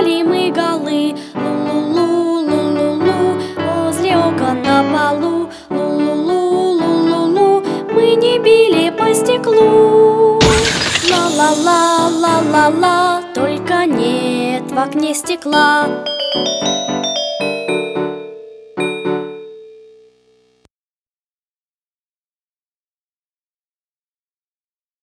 были мы голы. Лу-лу-лу, лу-лу-лу, возле окон на полу. Лу-лу-лу, лу-лу-лу, мы не били по стеклу. Ла-ла-ла, ла-ла-ла, только нет в окне стекла.